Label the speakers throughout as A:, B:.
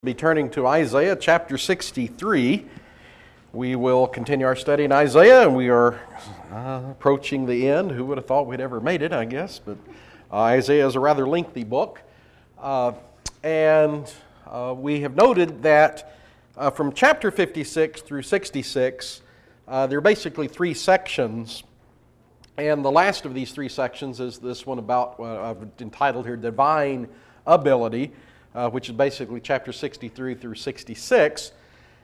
A: Be turning to Isaiah chapter 63. We will continue our study in Isaiah, and we are approaching the end. Who would have thought we'd ever made it, I guess, but Isaiah is a rather lengthy book. And we have noted that from chapter 56 through 66, there are basically three sections. And the last of these three sections is this one about, I've entitled here, Divine Ability, which is basically chapter 63 through 66.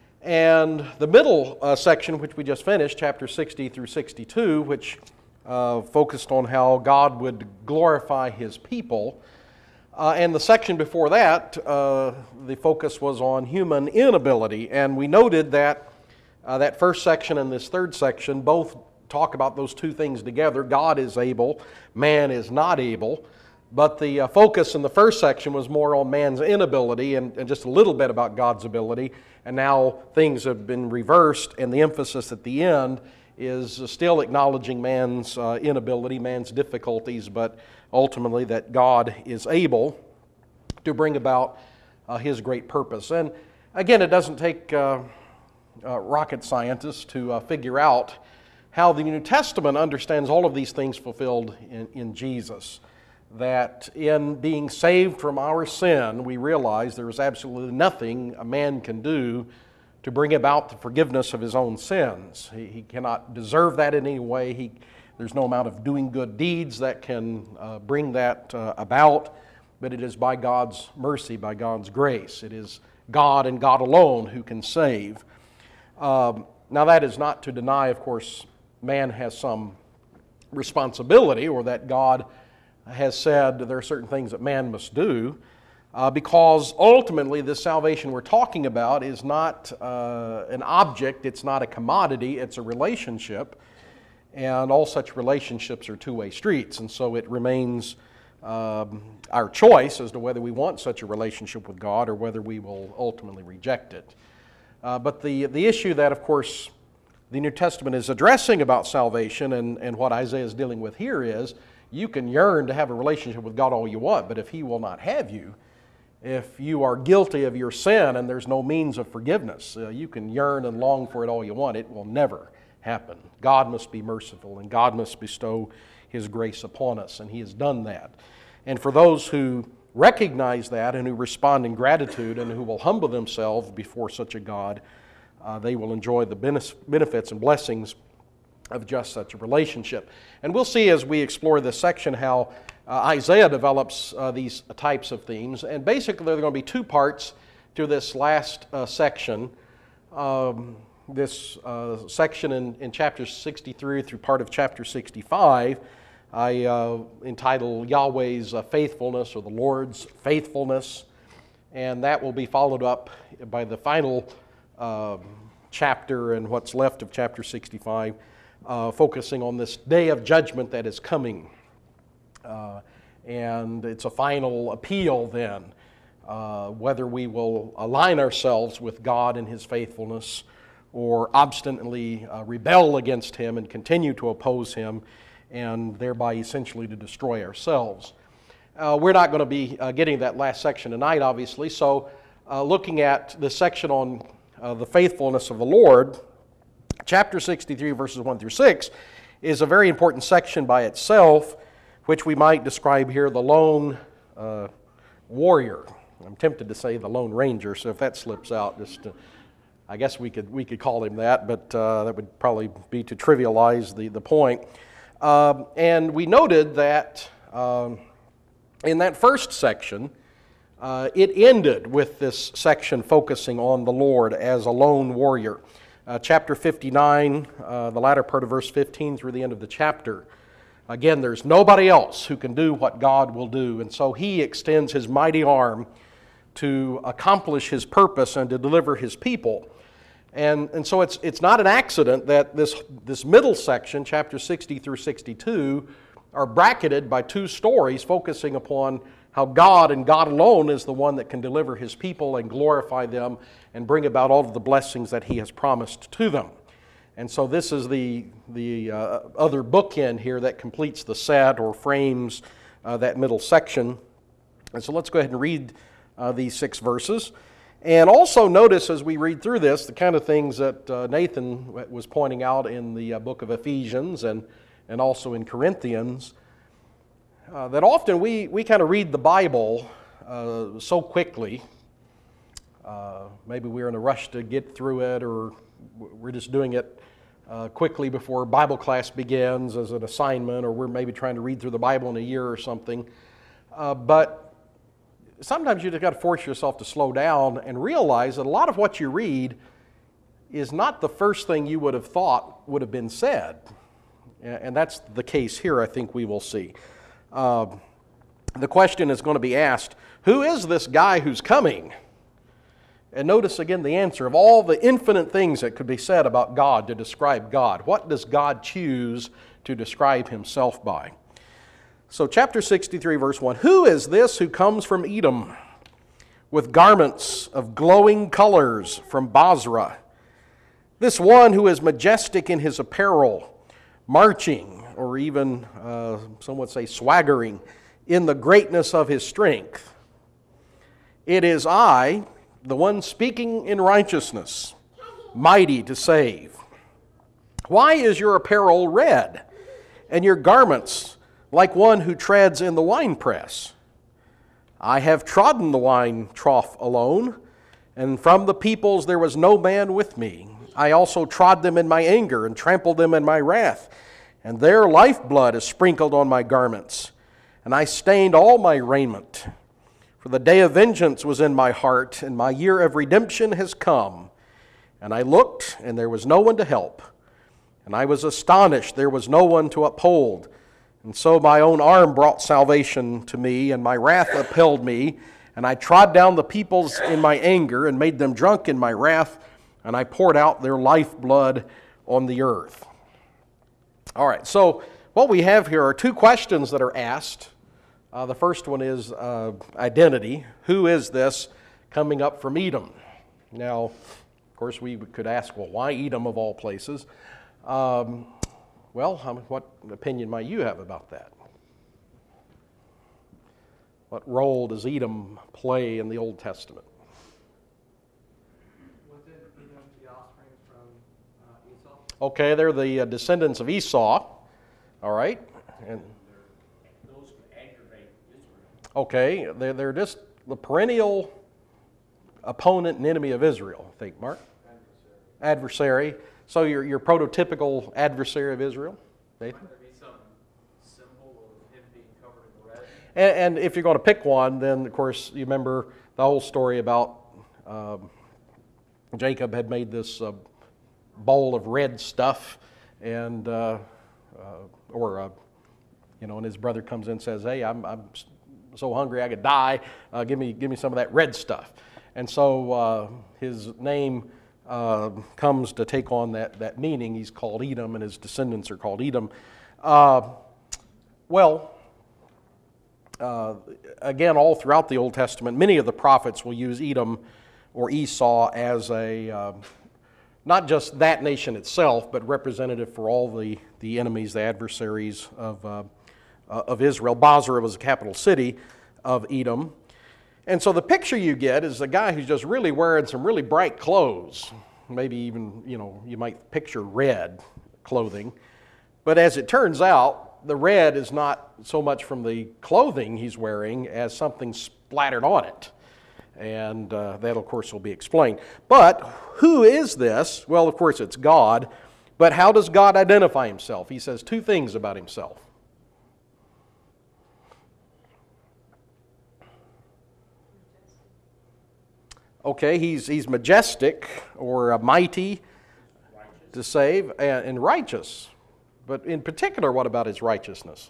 A: And the middle section, which we just finished, chapter 60 through 62, which focused on how God would glorify His people. And the section before that, the focus was on human inability. And we noted that that first section and this third section both talk about those two things together. God is able, man is not able. But the focus in the first section was more on man's inability and just a little bit about God's ability. And now things have been reversed, and the emphasis at the end is still acknowledging man's inability, man's difficulties, but ultimately that God is able to bring about His great purpose. And again, it doesn't take rocket scientists to figure out how the New Testament understands all of these things fulfilled in Jesus. That in being saved from our sin, we realize there is absolutely nothing a man can do to bring about the forgiveness of his own sins. He cannot deserve that in any way. There's no amount of doing good deeds that can bring that about, but it is by God's mercy, by God's grace. It is God and God alone who can save. Now that is not to deny, of course, man has some responsibility, or that God has said there are certain things that man must do, because ultimately this salvation we're talking about is not an object, it's not a commodity, it's a relationship, and all such relationships are two-way streets, and so it remains our choice as to whether we want such a relationship with God or whether we will ultimately reject it. But the issue that, of course, the New Testament is addressing about salvation and what Isaiah is dealing with here is, you can yearn to have a relationship with God all you want, but if He will not have you, if you are guilty of your sin and there's no means of forgiveness, you can yearn and long for it all you want. It will never happen. God must be merciful, and God must bestow His grace upon us, and He has done that. And for those who recognize that and who respond in gratitude and who will humble themselves before such a God, they will enjoy the benefits and blessings of just such a relationship. And we'll see as we explore this section how Isaiah develops these types of themes. And basically there are going to be two parts to this last section. This section in chapter 63 through part of chapter 65, I entitle Yahweh's faithfulness, or the Lord's faithfulness. And that will be followed up by the final chapter and what's left of chapter 65, focusing on this day of judgment that is coming. And it's a final appeal then, whether we will align ourselves with God and His faithfulness or obstinately rebel against Him and continue to oppose Him, and thereby essentially to destroy ourselves. We're not going to be getting that last section tonight, obviously, so looking at the section on the faithfulness of the Lord, chapter 63, verses 1 through 6, is a very important section by itself, which we might describe here the lone warrior. I'm tempted to say the lone ranger, so if that slips out, I guess we could call him that, but that would probably be to trivialize the point. And we noted that in that first section, it ended with this section focusing on the Lord as a lone warrior. Chapter 59, the latter part of verse 15 through the end of the chapter. Again, there's nobody else who can do what God will do, and so He extends His mighty arm to accomplish His purpose and to deliver His people. And so it's not an accident that this middle section, chapter 60 through 62, are bracketed by two stories focusing upon how God and God alone is the one that can deliver His people and glorify them and bring about all of the blessings that He has promised to them. And so this is the other bookend here that completes the set or frames that middle section. And so let's go ahead and read these 6 verses. And also notice as we read through this, the kind of things that Nathan was pointing out in the book of Ephesians and also in Corinthians, that often we kind of read the Bible so quickly. Maybe we're in a rush to get through it, or we're just doing it quickly before Bible class begins as an assignment, or we're maybe trying to read through the Bible in a year or something. But sometimes you just got to force yourself to slow down and realize that a lot of what you read is not the first thing you would have thought would have been said. And that's the case here, I think we will see. The question is going to be asked, who is this guy who's coming? And notice again the answer of all the infinite things that could be said about God to describe God. What does God choose to describe himself by? So chapter 63, verse 1, who is this who comes from Edom with garments of glowing colors from Basra? This one who is majestic in his apparel, marching, or even some would say swaggering, in the greatness of his strength. It is I, the one speaking in righteousness, mighty to save. Why is your apparel red, and your garments like one who treads in the winepress? I have trodden the wine trough alone, and from the peoples there was no man with me. I also trod them in my anger and trampled them in my wrath, and their lifeblood is sprinkled on my garments, and I stained all my raiment. For the day of vengeance was in my heart, and my year of redemption has come. And I looked, and there was no one to help. And I was astonished, there was no one to uphold. And so my own arm brought salvation to me, and my wrath upheld me. And I trod down the peoples in my anger, and made them drunk in my wrath, and I poured out their lifeblood on the earth. All right, so what we have here are two questions that are asked. The first one is identity. Who is this coming up from Edom? Now, of course, we could ask, well, why Edom of all places? Well, what opinion might you have about that? What role does Edom play in the Old Testament?
B: Wasn't Edom the offspring from Esau?
A: Okay, they're the descendants of Esau. All right. And
B: Those who aggravate Israel.
A: okay, they're just the perennial opponent and enemy of Israel, I think, Mark? Adversary. So your prototypical adversary of Israel, Nathan?
B: Might there be some symbol of him being covered in red?
A: And if you're going to pick one, then, of course, you remember the whole story about Jacob had made this bowl of red stuff, and and his brother comes in and says, "Hey, I'm so hungry I could die. Give me some of that red stuff." And so his name comes to take on that meaning. He's called Edom, and his descendants are called Edom. Again, all throughout the Old Testament, many of the prophets will use Edom or Esau as a not just that nation itself, but representative for all the enemies, the adversaries of Israel. Basra was the capital city of Edom. And so the picture you get is a guy who's just really wearing some really bright clothes. Maybe even, you might picture red clothing. But as it turns out, the red is not so much from the clothing he's wearing as something splattered on it. And that, of course, will be explained. But who is this? Well, of course, it's God. But how does God identify himself? He says two things about himself. Okay, he's majestic or mighty to save and righteous. But in particular, what about his righteousness?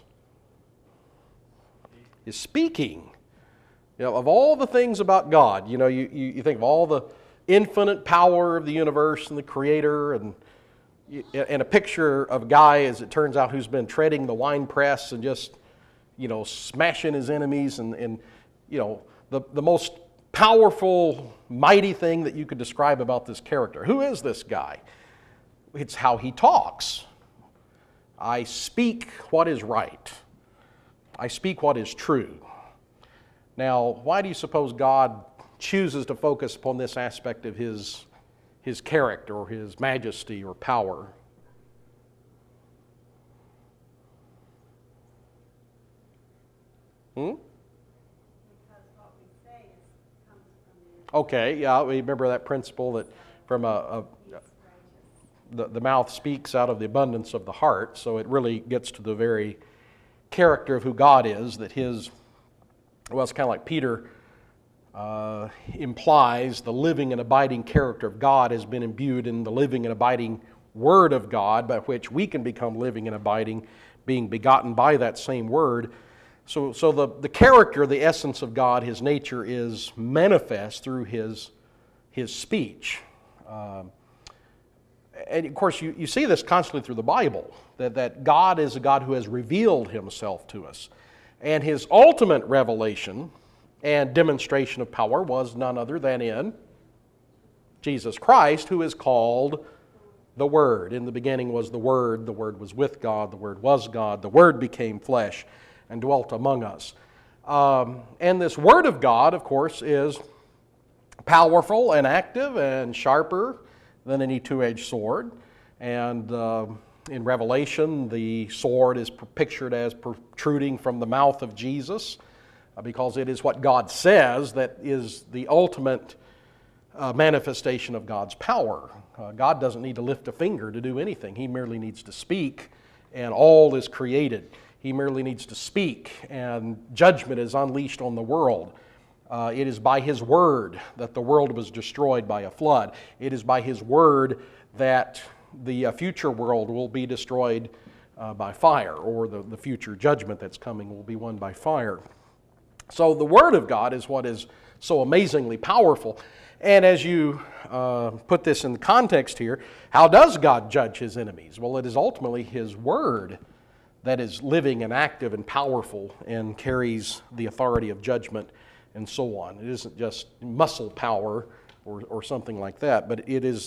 A: His speaking. Of all the things about God, you think of all the infinite power of the universe and the Creator, and a picture of a guy, as it turns out, who's been treading the winepress and just, smashing his enemies, and the most powerful, mighty thing that you could describe about this character. Who is this guy? It's how he talks. I speak what is right. I speak what is true. Now, why do you suppose God chooses to focus upon this aspect of His character or His majesty or power.
C: Because what we say comes from
A: Okay, yeah, we remember that principle that from the mouth speaks out of the abundance of the heart, so it really gets to the very character of who God is, that His, well, it's kind of like Peter implies the living and abiding character of God has been imbued in the living and abiding Word of God, by which we can become living and abiding, being begotten by that same Word. So the character, the essence of God, His nature, is manifest through His speech. And of course, you see this constantly through the Bible, that God is a God who has revealed Himself to us. And His ultimate revelation and demonstration of power was none other than in Jesus Christ, who is called the Word. In the beginning was the Word was with God, the Word was God, the Word became flesh and dwelt among us. And this Word of God, of course, is powerful and active and sharper than any two-edged sword. And in Revelation, the sword is pictured as protruding from the mouth of Jesus, because it is what God says that is the ultimate manifestation of God's power. God doesn't need to lift a finger to do anything. He merely needs to speak, and all is created. He merely needs to speak, and judgment is unleashed on the world. It is by His Word that the world was destroyed by a flood. It is by His Word that the future world will be destroyed by fire, or the future judgment that's coming will be won by fire. So the Word of God is what is so amazingly powerful. And as you put this in context here, how does God judge His enemies? Well, it is ultimately His Word that is living and active and powerful and carries the authority of judgment and so on. It isn't just muscle power or something like that, but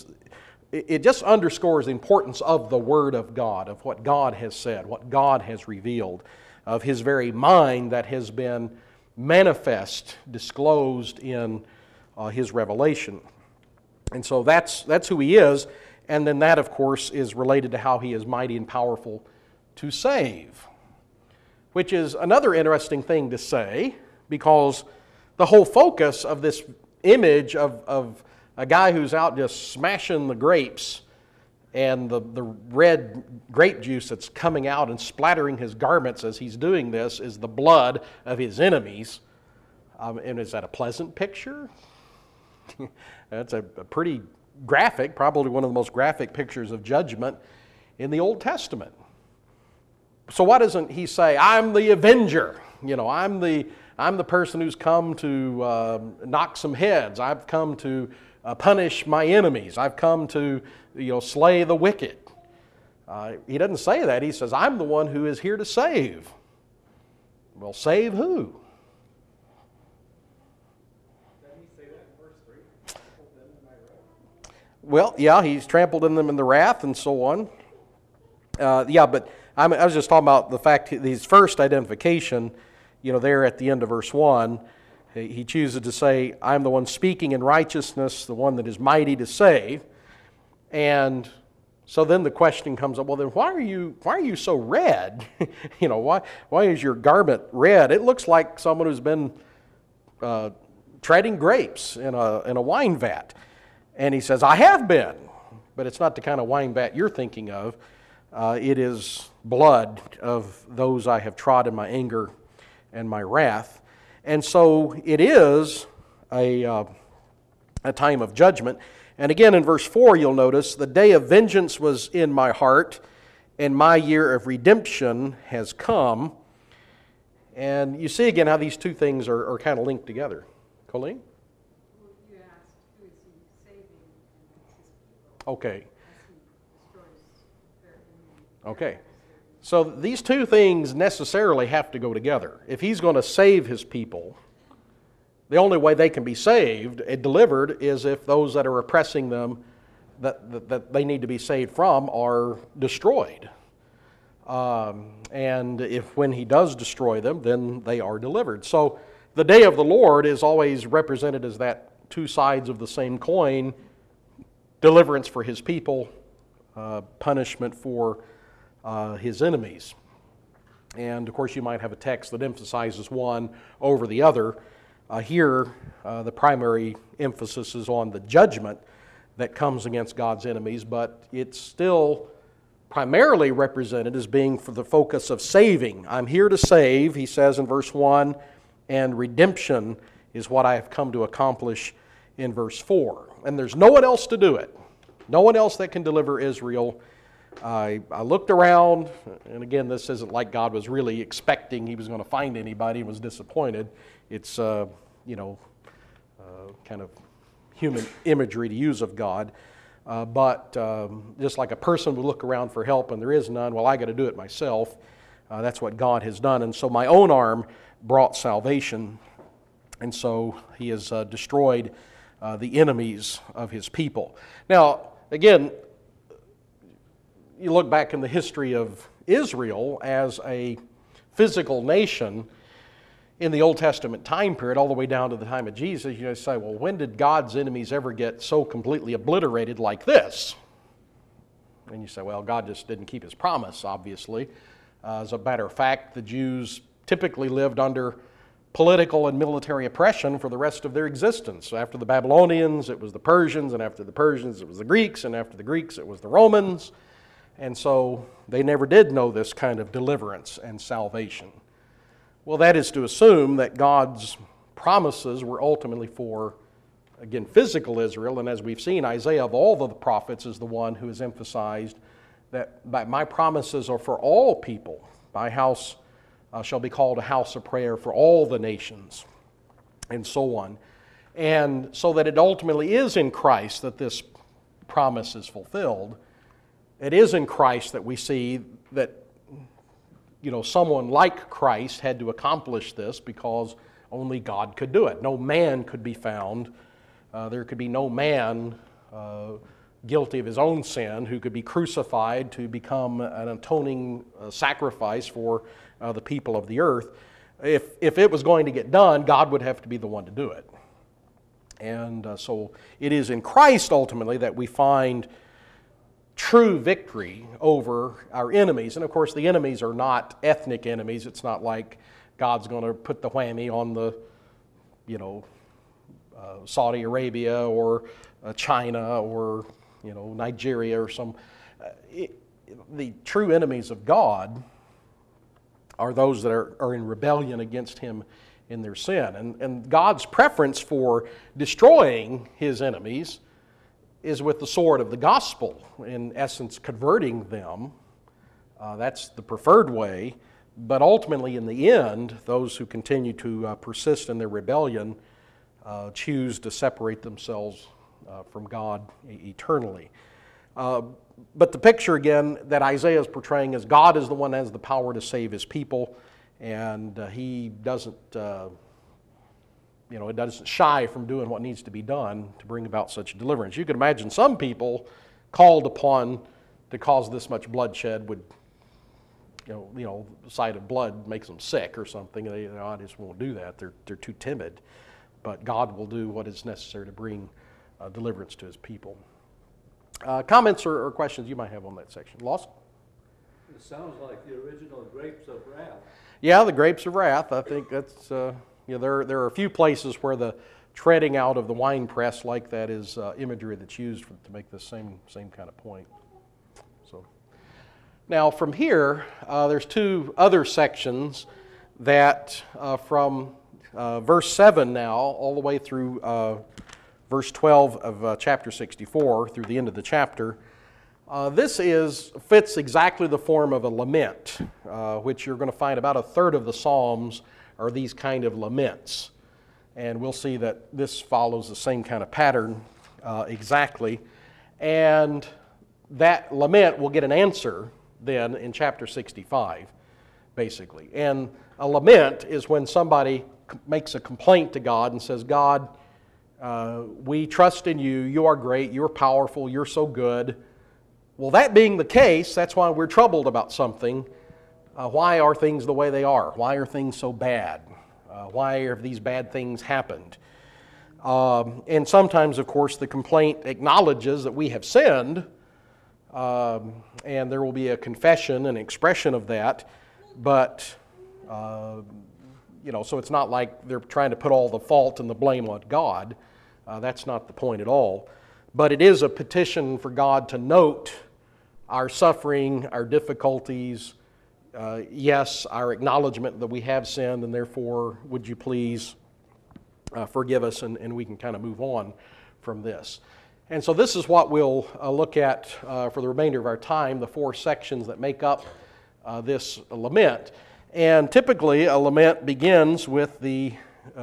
A: it just underscores the importance of the Word of God, of what God has said, what God has revealed, of His very mind that has been manifest, disclosed in His revelation. And so that's who He is, and then that, of course, is related to how He is mighty and powerful to save, which is another interesting thing to say, because the whole focus of this image of a guy who's out just smashing the grapes and the red grape juice that's coming out and splattering his garments as he's doing this is the blood of his enemies. And is that a pleasant picture? That's a pretty graphic, probably one of the most graphic pictures of judgment in the Old Testament. So why doesn't He say, I'm the avenger? You know, I'm the person who's come to knock some heads. I've come to punish my enemies. I've come to, slay the wicked. He doesn't say that. He says, I'm the one who is here to save. Well, save who?
B: Doesn't He say that in verse 3? Trampled them in my wrath.
A: Well, yeah, He's trampled in them in the wrath and so on. But I was just talking about the fact that His first identification, there at the end of verse 1, He chooses to say, I'm the one speaking in righteousness, the one that is mighty to save. And so then the question comes up, well, then why are you so red? Why is your garment red? It looks like someone who's been treading grapes in a wine vat. And He says, I have been. But it's not the kind of wine vat you're thinking of. It is blood of those I have trod in my anger and my wrath. And so it is a time of judgment. And again in verse 4 you'll notice, the day of vengeance was in my heart, and my year of redemption has come. And you see again how these two things are kind of linked together. Colleen?
C: Well, you asked, who is He saving and His people?
A: Okay.
C: As He destroys their enemy.
A: Okay. So these two things necessarily have to go together. If He's going to save His people, the only way they can be saved and delivered is if those that are oppressing them, that they need to be saved from, are destroyed. And if when He does destroy them, then they are delivered. So the day of the Lord is always represented as that two sides of the same coin: deliverance for His people, punishment for His enemies. And of course, you might have a text that emphasizes one over the other. Here, the primary emphasis is on the judgment that comes against God's enemies, but it's still primarily represented as being for the focus of saving. I'm here to save, he says in verse 1, and redemption is what I have come to accomplish in verse 4. And there's no one else to do it. No one else that can deliver Israel. I looked around, and again, this isn't like God was really expecting He was going to find anybody and was disappointed. It's, kind of human imagery to use of God. But just like a person would look around for help and there is none, well, I got to do it myself. That's what God has done. And so my own arm brought salvation. And so He has destroyed the enemies of His people. Now, again, you look back in the history of Israel as a physical nation in the Old Testament time period, all the way down to the time of Jesus, you say, well, when did God's enemies ever get so completely obliterated like this? And you say, well, God just didn't keep His promise, obviously. As a matter of fact, the Jews typically lived under political and military oppression for the rest of their existence. So after the Babylonians, it was the Persians, and after the Persians, it was the Greeks, and after the Greeks, it was the Romans. And so they never did know this kind of deliverance and salvation. Well, that is to assume that God's promises were ultimately for, again, physical Israel. And as we've seen, Isaiah, of all the prophets, is the one who has emphasized that my promises are for all people. My house shall be called a house of prayer for all the nations, and so on. And so that it ultimately is in Christ that this promise is fulfilled. It is in Christ that we see that someone like Christ had to accomplish this because only God could do it. No man could be found. There could be no man guilty of his own sin who could be crucified to become an atoning sacrifice for the people of the earth. If it was going to get done, God would have to be the one to do it. And so it is in Christ ultimately that we find true victory over our enemies. And of course, the enemies are not ethnic enemies. It's not like God's going to put the whammy on the, Saudi Arabia or China or, Nigeria or some. The true enemies of God are those that are in rebellion against Him in their sin. And God's preference for destroying His enemies is with the sword of the gospel, in essence converting them. That's the preferred way. But ultimately, in the end, those who continue to persist in their rebellion choose to separate themselves from God eternally. But the picture, again, that Isaiah is portraying is God is the one that has the power to save His people, and He doesn't it doesn't shy from doing what needs to be done to bring about such deliverance. You can imagine some people called upon to cause this much bloodshed would, the sight of blood makes them sick or something. They just won't do that. They're too timid. But God will do what is necessary to bring deliverance to His people. Comments or questions you might have on that section? Lawson?
B: It sounds like the original Grapes of Wrath.
A: Yeah, the Grapes of Wrath. I think that's... there are a few places where the treading out of the winepress like that is imagery that's used to make this same kind of point. So, now from here, there's two other sections that from verse 7 now all the way through verse 12 of chapter 64 through the end of the chapter. This fits exactly the form of a lament, which you're going to find about a third of the Psalms are these kind of laments. And we'll see that this follows the same kind of pattern exactly. And that lament will get an answer then in chapter 65, basically. And a lament is when somebody makes a complaint to God and says, God, we trust in You. You are great. You're powerful. You're so good. Well, that being the case, that's why we're troubled about something. Why are things the way they are? Why are things so bad? Why have these bad things happened? And sometimes, of course, the complaint acknowledges that we have sinned, and there will be a confession and expression of that, but, so it's not like they're trying to put all the fault and the blame on God. That's not the point at all. But it is a petition for God to note our suffering, our difficulties, yes, our acknowledgement that we have sinned, and therefore, would you please forgive us, and we can kind of move on from this. And so this is what we'll look at for the remainder of our time, the 4 sections that make up this lament. And typically, a lament begins with the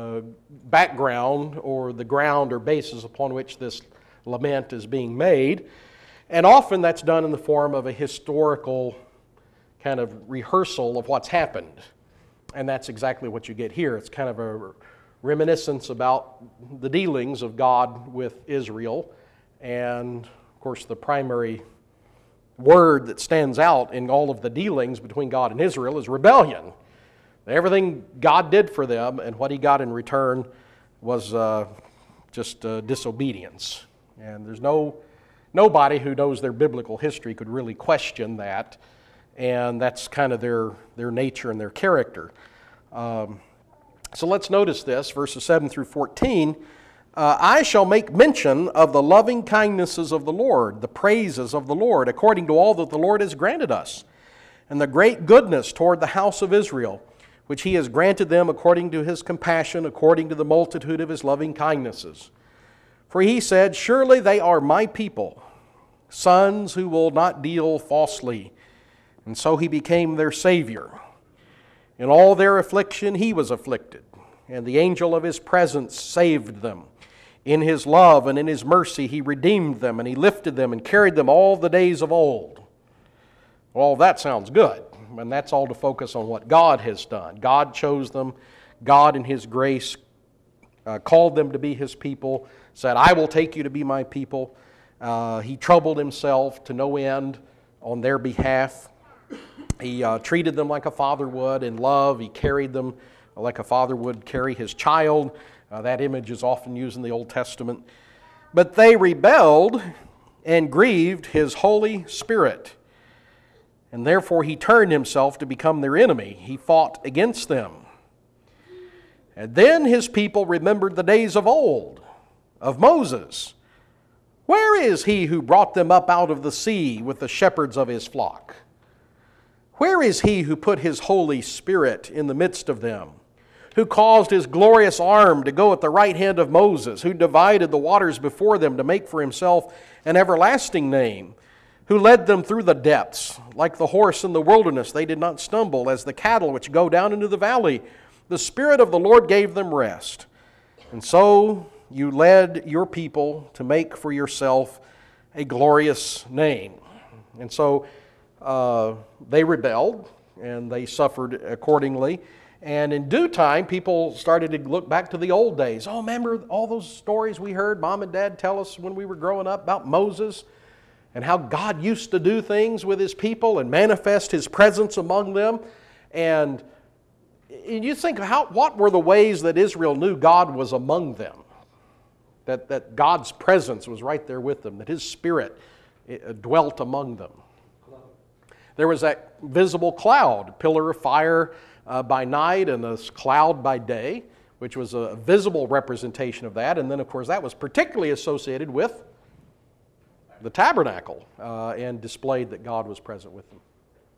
A: background or the ground or basis upon which this lament is being made. And often that's done in the form of a historical kind of rehearsal of what's happened. And that's exactly what you get here. It's kind of a reminiscence about the dealings of God with Israel. And, of course, the primary word that stands out in all of the dealings between God and Israel is rebellion. Everything God did for them and what He got in return was just disobedience. And there's nobody who knows their biblical history could really question that. And that's kind of their nature and their character. So let's notice this, verses 7 through 14. I shall make mention of the loving kindnesses of the Lord, the praises of the Lord, according to all that the Lord has granted us, and the great goodness toward the house of Israel, which He has granted them according to His compassion, according to the multitude of His loving kindnesses. For He said, surely they are my people, sons who will not deal falsely. And so He became their Savior. In all their affliction He was afflicted, and the angel of His presence saved them. In His love and in His mercy He redeemed them, and He lifted them and carried them all the days of old. Well, that sounds good, and that's all to focus on what God has done. God chose them. God in His grace called them to be His people, said, I will take you to be my people. He troubled Himself to no end on their behalf. He treated them like a father would in love. He carried them like a father would carry his child. That image is often used in the Old Testament. But they rebelled and grieved His Holy Spirit. And therefore He turned Himself to become their enemy. He fought against them. And then His people remembered the days of old, of Moses. Where is He who brought them up out of the sea with the shepherds of His flock? Where is He who put His Holy Spirit in the midst of them? Who caused His glorious arm to go at the right hand of Moses? Who divided the waters before them to make for Himself an everlasting name? Who led them through the depths? Like the horse in the wilderness, they did not stumble, as the cattle which go down into the valley. The Spirit of the Lord gave them rest. And so you led your people to make for yourself a glorious name. And so they rebelled, and they suffered accordingly. And in due time, people started to look back to the old days. Oh, remember all those stories we heard Mom and Dad tell us when we were growing up about Moses and how God used to do things with His people and manifest His presence among them. And you think, what were the ways that Israel knew God was among them? That God's presence was right there with them, that His Spirit dwelt among them. There was that visible cloud, pillar of fire by night and a cloud by day, which was a visible representation of that. And then, of course, that was particularly associated with the tabernacle and displayed that God was present with them.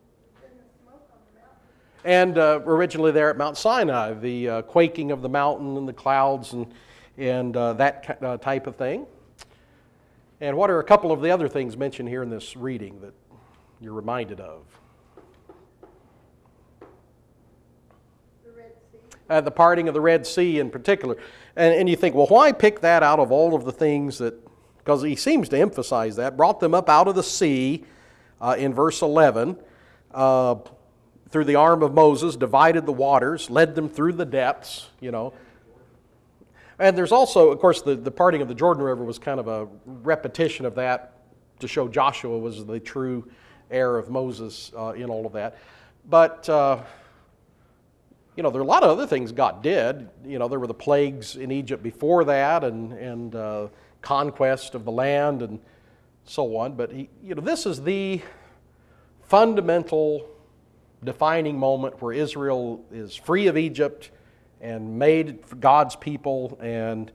A: And originally there at Mount Sinai, the quaking of the mountain and the clouds and that type of thing. And what are a couple of the other things mentioned here in this reading that you're reminded of?
C: The Red Sea.
A: The parting of the Red Sea in particular. And you think, well, why pick that out of all of the things that, because he seems to emphasize that, brought them up out of the sea in verse 11, through the arm of Moses, divided the waters, led them through the depths, And there's also, of course, the parting of the Jordan River was kind of a repetition of that to show Joshua was the true heir of Moses in all of that. But there are a lot of other things God did. There were the plagues in Egypt before that, and conquest of the land, and so on. But this is the fundamental defining moment where Israel is free of Egypt and made for God's people and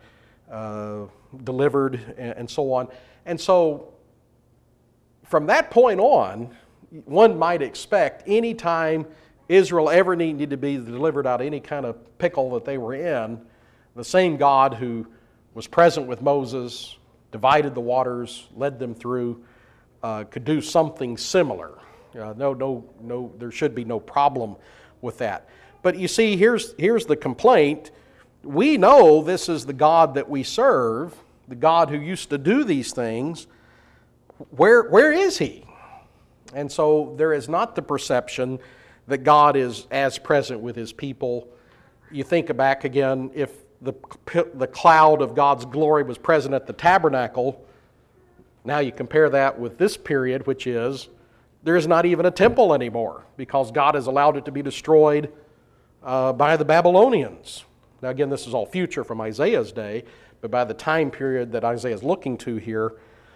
A: delivered, and so on. And so, from that point on, one might expect any time Israel ever needed to be delivered out of any kind of pickle that they were in, the same God who was present with Moses, divided the waters, led them through, could do something similar. No, there should be no problem with that. But you see, here's the complaint. We know this is the God that we serve, the God who used to do these things. Where is He? And so there is not the perception that God is as present with His people. You think back again, if the cloud of God's glory was present at the tabernacle, now you compare that with this period, which is, there is not even a temple anymore because God has allowed it to be destroyed by the Babylonians. Now again, this is all future from Isaiah's day, but by the time period that Isaiah is looking to here,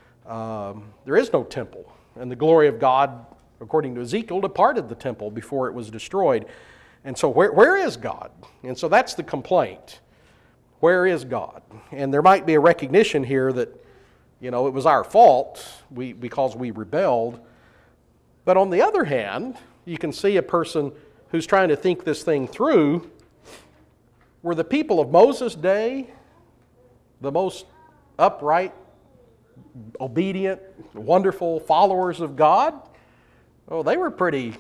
A: there is no temple. And the glory of God, according to Ezekiel, departed the temple before it was destroyed. And so where is God? And so that's the complaint. Where is God? And there might be a recognition here that, it was our fault because we rebelled. But on the other hand, you can see a person who's trying to think this thing through. Were the people of Moses' day the most upright, obedient, wonderful followers of God? Oh, they were pretty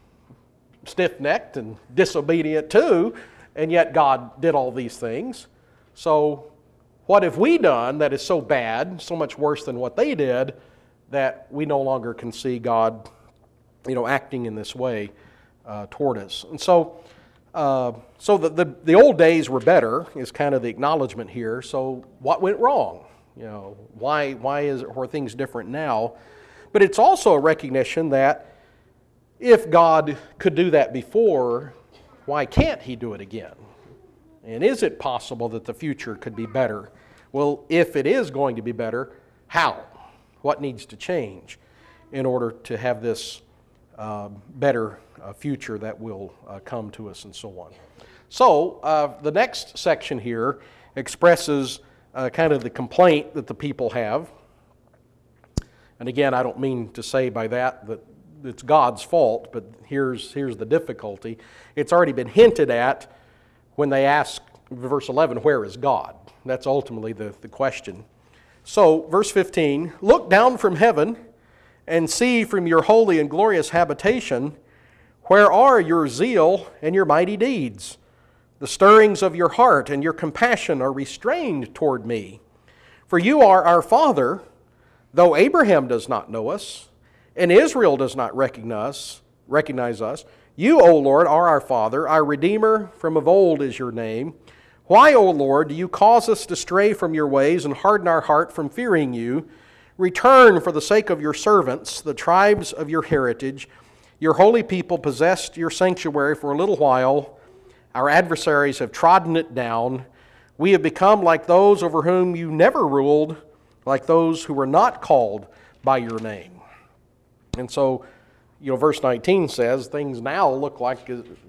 A: stiff-necked and disobedient too, and yet God did all these things. So what have we done that is so bad, so much worse than what they did, that we no longer can see God, acting in this way toward us? And so the old days were better is kind of the acknowledgement here. So what went wrong? Why are things different now? But it's also a recognition that if God could do that before, why can't He do it again? And is it possible that the future could be better? Well, if it is going to be better, how? What needs to change in order to have this better future that will come to us, and so on? So the next section here expresses kind of the complaint that the people have. And again, I don't mean to say by that it's God's fault, but here's the difficulty. It's already been hinted at when they ask, verse 11, where is God? That's ultimately the question. So, verse 15, look down from heaven and see from your holy and glorious habitation, where are your zeal and your mighty deeds? The stirrings of your heart and your compassion are restrained toward me. For you are our Father, though Abraham does not know us, and Israel does not recognize us. You, O Lord, are our Father, our Redeemer, from of old is your name. Why, O Lord, do you cause us to stray from your ways and harden our heart from fearing you? Return for the sake of your servants, the tribes of your heritage. Your holy people possessed your sanctuary for a little while. Our adversaries have trodden it down. We have become like those over whom you never ruled, like those who were not called by your name. And so, verse 19 says, things now look like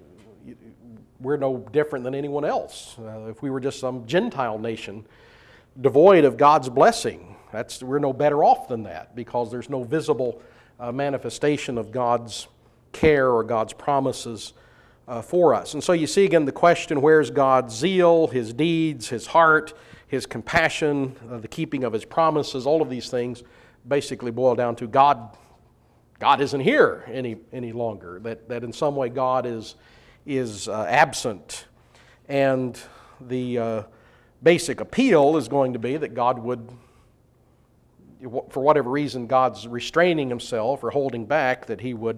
A: we're no different than anyone else. If we were just some Gentile nation devoid of God's blessing, we're no better off than that, because there's no visible manifestation of God's care or God's promises for us. And so you see again the question, where's God's zeal, His deeds, His heart, His compassion, the keeping of His promises? All of these things basically boil down to God isn't here any longer, that in some way God is absent. And the basic appeal is going to be that God would, for whatever reason God's restraining Himself or holding back, that He would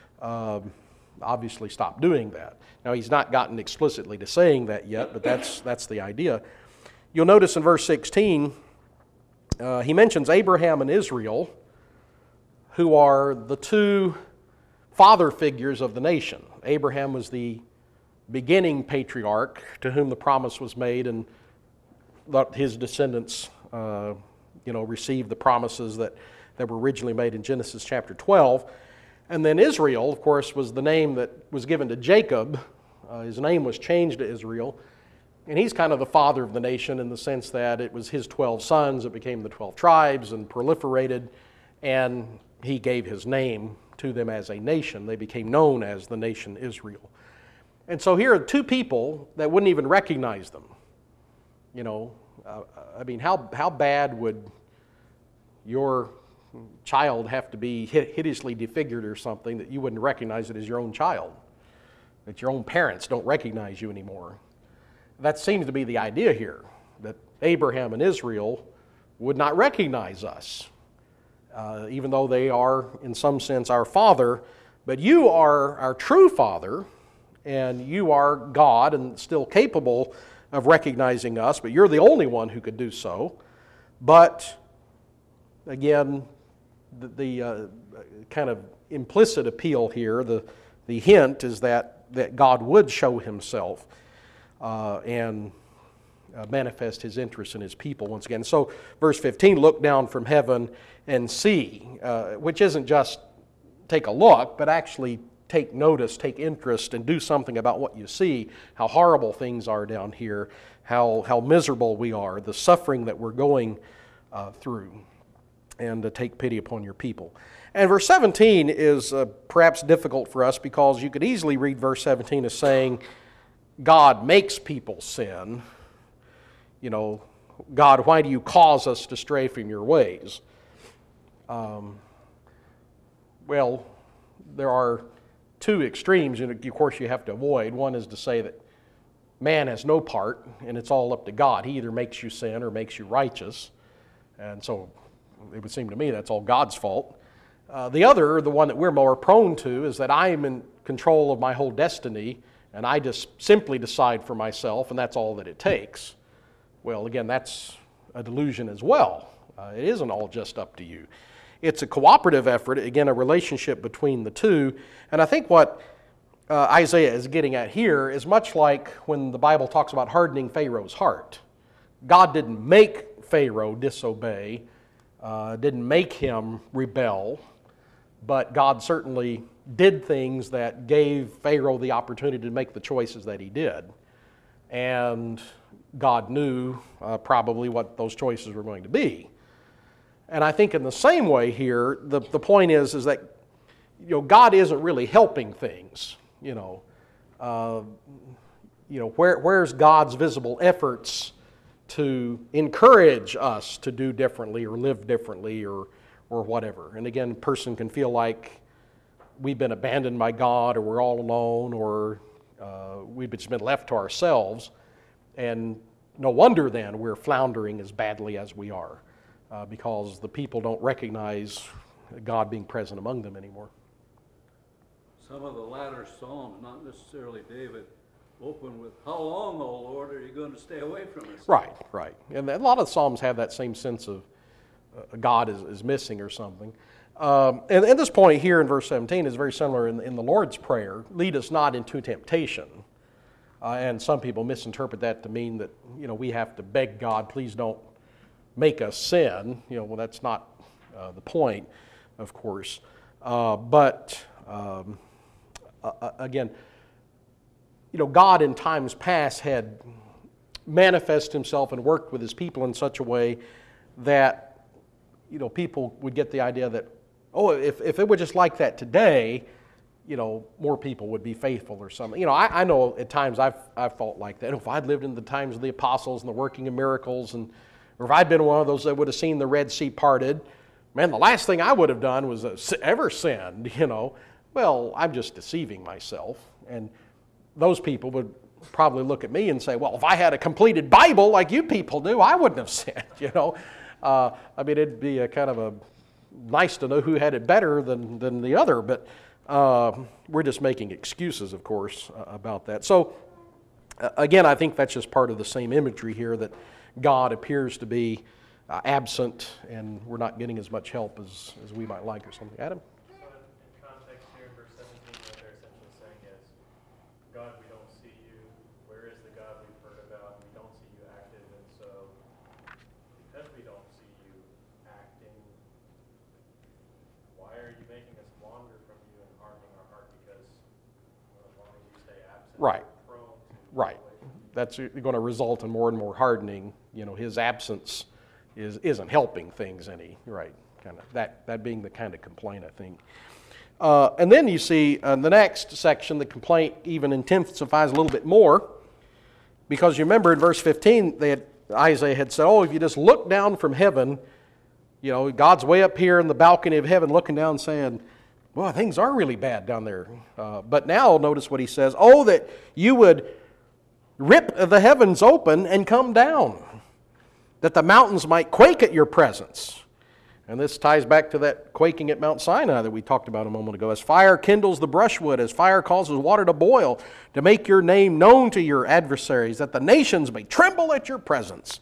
A: obviously stop doing that. Now, He's not gotten explicitly to saying that yet, but that's the idea. You'll notice in verse 16, He mentions Abraham and Israel, who are the two father figures of the nation. Abraham was the beginning patriarch to whom the promise was made, and his descendants received the promises that were originally made in Genesis chapter 12. And then Israel, of course, was the name that was given to Jacob. His name was changed to Israel. And he's kind of the father of the nation in the sense that it was his 12 sons that became the 12 tribes and proliferated, and he gave his name to them as a nation. They became known as the nation Israel. And so here are two people that wouldn't even recognize them. How bad would your child have to be hideously disfigured or something that you wouldn't recognize it as your own child? That your own parents don't recognize you anymore? That seems to be the idea here, that Abraham and Israel would not recognize us, even though they are, in some sense, our father. But you are our true father, and you are God and still capable of recognizing us, but you're the only one who could do so. But, again, the kind of implicit appeal here, the hint is that God would show himself and manifest his interest in his people once again. So, verse 15, look down from heaven and see, which isn't just take a look, but actually take notice, take interest, and do something about what you see, how horrible things are down here, how miserable we are, the suffering that we're going through, and to take pity upon your people. And verse 17 is perhaps difficult for us because you could easily read verse 17 as saying, God makes people sin. God, why do you cause us to stray from your ways? Well, there are two extremes, and of course you have to avoid. One is to say that man has no part, and it's all up to God. He either makes you sin or makes you righteous. And so it would seem to me that's all God's fault. The other, the one that we're more prone to, is that I am in control of my whole destiny, and I just simply decide for myself, and that's all that it takes. Well, again, that's a delusion as well. It isn't all just up to you. It's a cooperative effort, again, a relationship between the two. And I think what Isaiah is getting at here is much like when the Bible talks about hardening Pharaoh's heart. God didn't make Pharaoh disobey, didn't make him rebel, but God certainly did things that gave Pharaoh the opportunity to make the choices that he did. And God knew probably what those choices were going to be. And I think in the same way here, the point is that God isn't really helping things. Where's God's visible efforts to encourage us to do differently or live differently or whatever? And again, a person can feel like we've been abandoned by God, or we're all alone, or we've just been left to ourselves. And no wonder then we're floundering as badly as we are, because the people don't recognize God being present among them anymore.
D: Some of the latter Psalms, not necessarily David, open with, "How long, O Lord, are you going to stay away from us?"
A: Right. And a lot of the Psalms have that same sense of God is missing or something. And at this point here in verse 17 is very similar in the Lord's Prayer, lead us not into temptation. And some people misinterpret that to mean that, we have to beg God, please don't make us sin. Well, that's not the point, of course. Again, God in times past had manifested himself and worked with his people in such a way that, people would get the idea that, if it were just like that today, more people would be faithful or something. I know at times I've felt like that. If I'd lived in the times of the apostles and the working of miracles, or if I'd been one of those that would have seen the Red Sea parted, man, the last thing I would have done was ever sinned, Well, I'm just deceiving myself. And those people would probably look at me and say, well, if I had a completed Bible like you people do, I wouldn't have sinned, it'd be a kind of a nice to know who had it better than the other, but we're just making excuses, of course, about that. So, again, I think that's just part of the same imagery here, that God appears to be absent and we're not getting as much help as we might like or something. Adam?
B: So in context here, in verse 17, what they're essentially saying is, God, we don't see you,
A: Right.
B: prone to
A: Right. That's going to result in more and more hardening. His absence isn't helping things any. Right. Kind of that being the kind of complaint, I think. And then you see in the next section, the complaint even intensifies a little bit more, because you remember in verse 15, Isaiah had said, "Oh, if you just look down from heaven, God's way up here in the balcony of heaven, looking down, saying, 'Well, things are really bad down there.'" But now notice what he says: "Oh, that you would rip the heavens open and come down, that the mountains might quake at your presence." And this ties back to that quaking at Mount Sinai that we talked about a moment ago. "As fire kindles the brushwood, as fire causes water to boil, to make your name known to your adversaries, that the nations may tremble at your presence.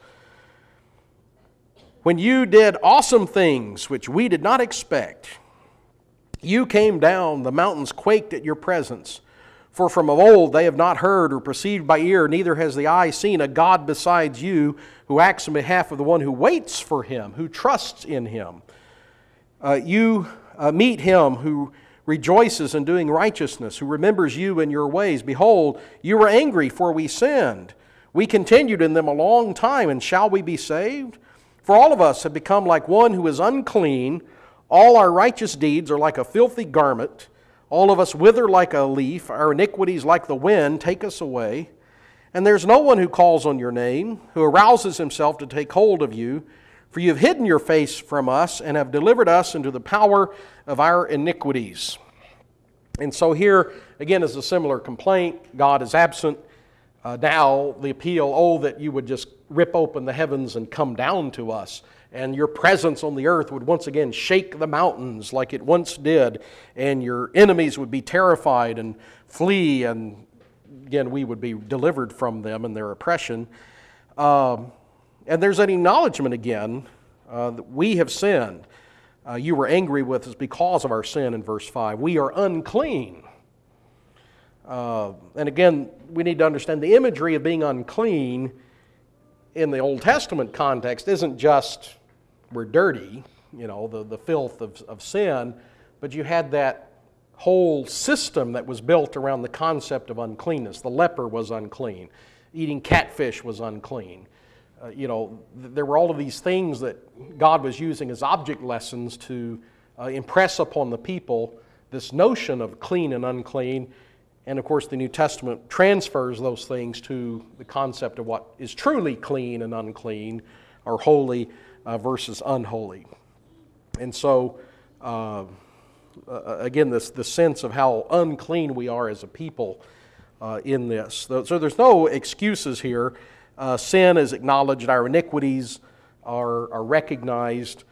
A: When you did awesome things which we did not expect, you came down, the mountains quaked at your presence. For from of old they have not heard or perceived by ear, neither has the eye seen a God besides you, who acts on behalf of the one who waits for Him, who trusts in Him. You meet Him who rejoices in doing righteousness, who remembers you in your ways. Behold, you were angry, for we sinned. We continued in them a long time, and shall we be saved? For all of us have become like one who is unclean. All our righteous deeds are like a filthy garment. All of us wither like a leaf. Our iniquities like the wind take us away. And there's no one who calls on your name, who arouses himself to take hold of you. For you have hidden your face from us and have delivered us into the power of our iniquities." And so here, again, is a similar complaint. God is absent. Now the appeal, "Oh, that you would just rip open the heavens and come down to us, and your presence on the earth would once again shake the mountains like it once did, and your enemies would be terrified and flee, and again, we would be delivered from them and their oppression." And there's an acknowledgement again that we have sinned. You were angry with us because of our sin in verse 5. We are unclean. And again, we need to understand the imagery of being unclean in the Old Testament context isn't just we're dirty, the filth of sin, but you had that whole system that was built around the concept of uncleanness. The leper was unclean. Eating catfish was unclean. There were all of these things that God was using as object lessons to impress upon the people this notion of clean and unclean. And of course, the New Testament transfers those things to the concept of what is truly clean and unclean, or holy versus unholy. And so, again, the sense of how unclean we are as a people in this. So there's no excuses here. Sin is acknowledged, our iniquities are recognized,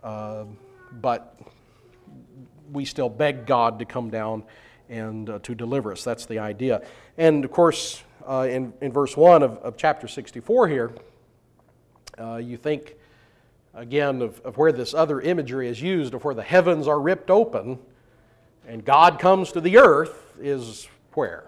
A: but we still beg God to come down and to deliver us. That's the idea. And of course, in verse 1 of chapter 64 here, you think again of where this other imagery is used, of where the heavens are ripped open and God comes to the earth, is where?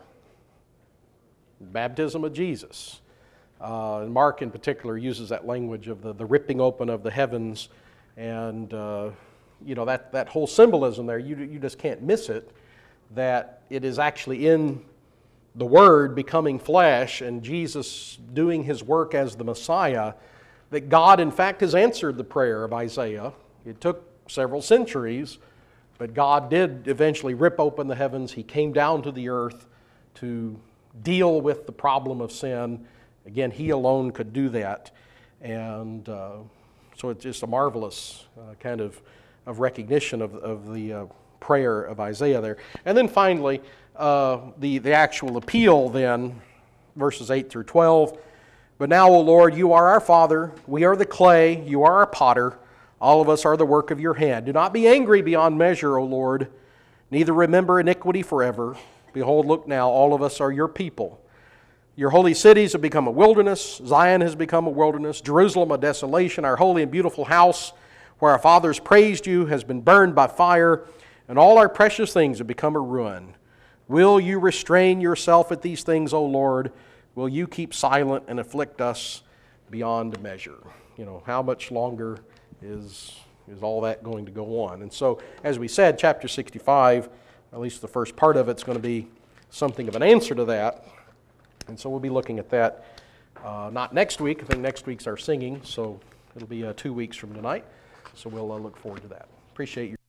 A: Baptism of Jesus. And Mark in particular uses that language of the ripping open of the heavens, and that whole symbolism there, you just can't miss it, that it is actually in the Word becoming flesh and Jesus doing His work as the Messiah, that God in fact has answered the prayer of Isaiah. It took several centuries, but God did eventually rip open the heavens. He came down to the earth to deal with the problem of sin. Again, He alone could do that. And so it's just a marvelous kind of recognition of the prayer of Isaiah there. And then finally, the actual appeal then, verses 8 through 12. "But now, O Lord, you are our Father, we are the clay, you are our potter, all of us are the work of your hand. Do not be angry beyond measure, O Lord, neither remember iniquity forever. Behold, look now, all of us are your people. Your holy cities have become a wilderness, Zion has become a wilderness, Jerusalem a desolation, our holy and beautiful house, where our fathers praised you, has been burned by fire, and all our precious things have become a ruin. Will you restrain yourself at these things, O Lord? Will you keep silent and afflict us beyond measure?" How much longer is all that going to go on? And so, as we said, chapter 65, at least the first part of it's going to be something of an answer to that. And so we'll be looking at that not next week. I think next week's our singing, so it'll be 2 weeks from tonight. So we'll look forward to that. Appreciate you.